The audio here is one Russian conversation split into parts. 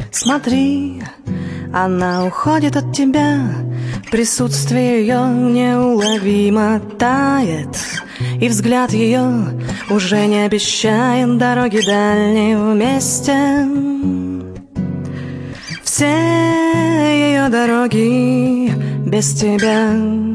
Смотри, она уходит от тебя, присутствие ее неуловимо тает, и взгляд ее уже не обещает дороги дальние вместе. Все ее дороги без тебя.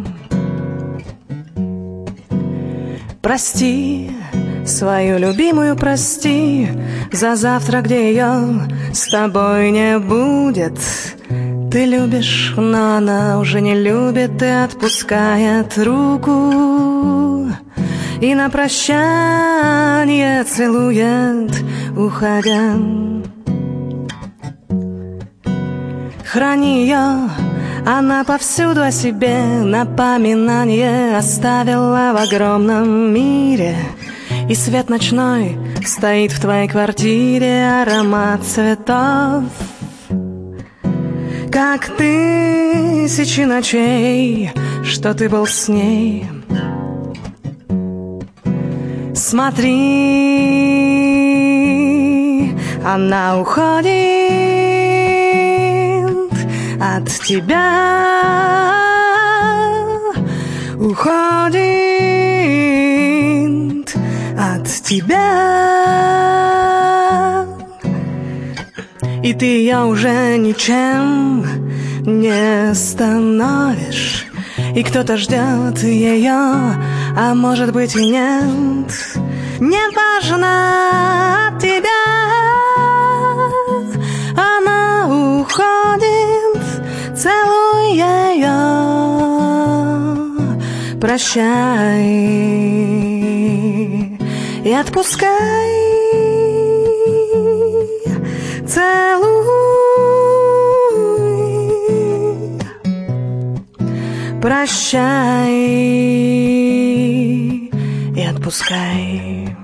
Прости, свою любимую прости за завтра, где ее с тобой не будет. Ты любишь, но она уже не любит и отпускает руку, и на прощание целует, уходя. Храни ее, она повсюду о себе напоминание оставила в огромном мире. И свет ночной стоит в твоей квартире, аромат цветов, как тысячи ночей, что ты был с ней. Смотри, она уходит от тебя, уходит от тебя, и ты ее уже ничем не остановишь. И кто-то ждет ее, а может быть и нет. Неважно от тебя, она уходит, целуй ее, прощай и отпускай, целуй, прощай и отпускай.